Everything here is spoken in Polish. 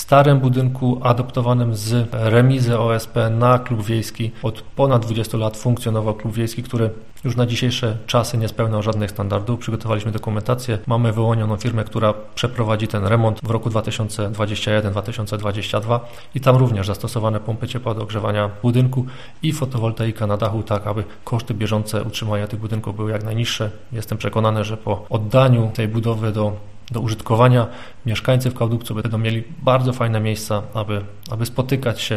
starym budynku adoptowanym z remizy OSP na klub wiejski. Od ponad 20 lat funkcjonował klub wiejski, który już na dzisiejsze czasy nie spełniał żadnych standardów. Przygotowaliśmy dokumentację. Mamy wyłonioną firmę, która przeprowadzi ten remont w roku 2021-2022 i tam również zastosowane pompy ciepła do ogrzewania budynku i fotowoltaika na dachu, tak aby koszty bieżące utrzymania tych budynków były jak najniższe. Jestem przekonany, że po oddaniu tej budowy do użytkowania mieszkańcy w Kałdubcu będą mieli bardzo fajne miejsca, aby spotykać się